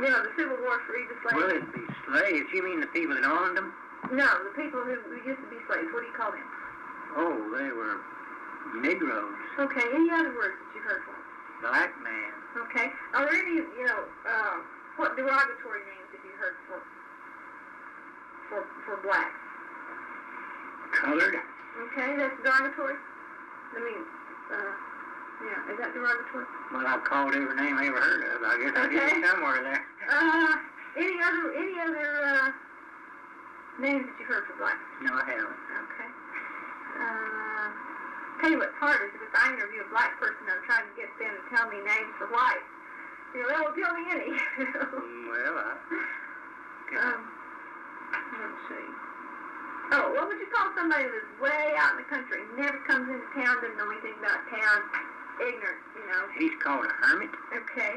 You know, the Civil War freed the slaves. Well, it'd be slaves. You mean the people that owned them? No, the people who used to be slaves. What do you call them? Oh, they were Negroes. Okay, any other words that you've heard for them? Black man. Okay. Are there any, what derogatory names have you heard for blacks? Colored. Okay, that's derogatory? Is that derogatory? Well, I've called every name I ever heard of. I guess I did somewhere there. Any other names that you've heard for blacks? No, I haven't. Okay. Tell you what's hard is if I interview a black person, I'm trying to get them to tell me names for whites. They won't tell me any. Well, let's see. Oh, what would you call somebody that's way out in the country, never comes into town, doesn't know anything about town, ignorant, He's called a hermit. Okay.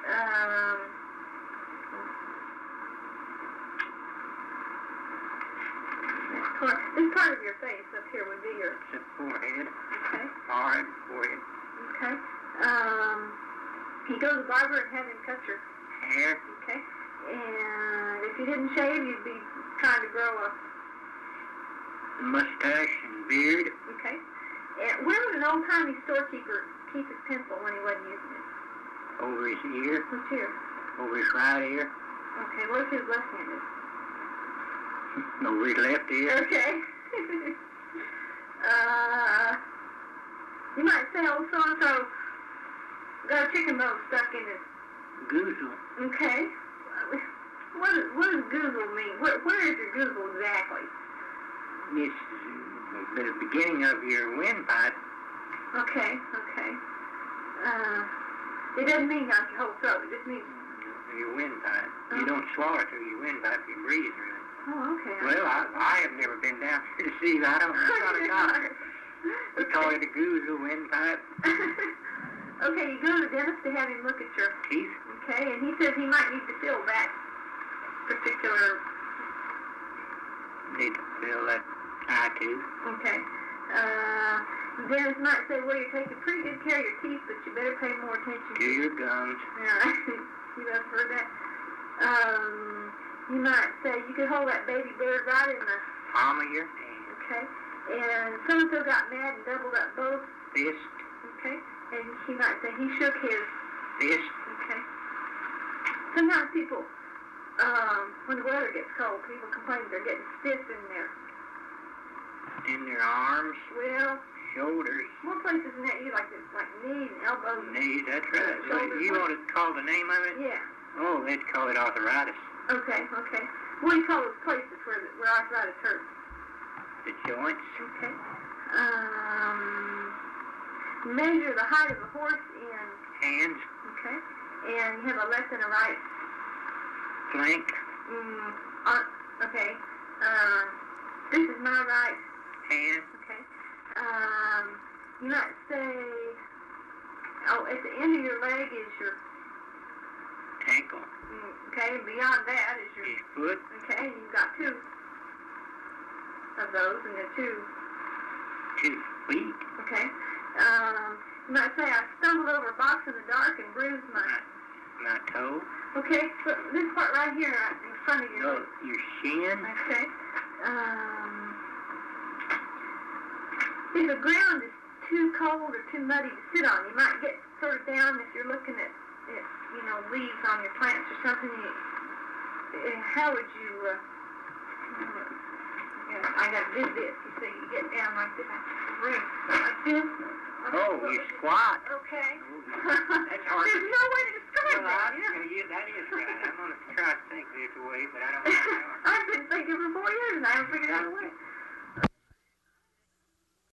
This part of your face up here would be your... It's a forehead. Okay. Forehead, forehead. Okay. You go to the barber and have him cut your hair. Okay. And if you didn't shave, you'd be trying to grow a mustache and beard. Okay. And where would an old-timey storekeeper keep his pencil when he wasn't using it? Over his ear. What's ear? Over his right ear. Okay. What if he was left-handed? Over his left ear. Okay. You might say, oh, so-and-so got a chicken bone stuck in his... Goozle. Okay. What does goozle mean? Where is your goozle exactly? It's the beginning of your windpipe. Okay. It doesn't mean out your whole throat. It just means... Your windpipe. You don't swallow through your windpipe. You breathe through it. Oh, okay. Well, I have never been down to see that. I don't know how to doctor. We call it a goozle windpipe. Okay, you go to the dentist to have him look at your teeth. Okay, and he says he might need to fill that particular... Need to fill that eye tooth. Okay. The dentist might say, well, you're taking pretty good care of your teeth, but you better pay more attention to your gums. Yeah, you ever heard that? You might say, you could hold that baby bird right in the palm of your hand. Okay. And so-and-so got mad and doubled up both fists. Okay. And he might say he shook his fist. Okay. Sometimes people, when the weather gets cold, people complain they're getting stiff in their arms. Well, shoulders. What places in that you like this, like knees and elbows? Knees, that's right. You want to call the name of it? Yeah. Oh, they'd call it arthritis. Okay. What do you call those places where arthritis hurts? The joints. Okay. Measure the height of a horse in hands. Okay. And you have a left and a right flank. Okay. This is my right hand. Okay. You might say, at the end of your leg is your ankle. Okay. And beyond that is your foot. Okay. You've got two of those, and then two feet. Okay. You might say, I stumbled over a box in the dark and bruised my toe. Okay, so this part right here in front of your leg. Your shin. Okay. If the ground is too cold or too muddy to sit on, you might get sort of down if you're looking at leaves on your plants or something. How would you... I got to do this. You see, you get down like this. Like this. Oh, you squat. Okay. That's hard. There's no way to describe that. That is right. I'm going to try to think this way, but I don't know.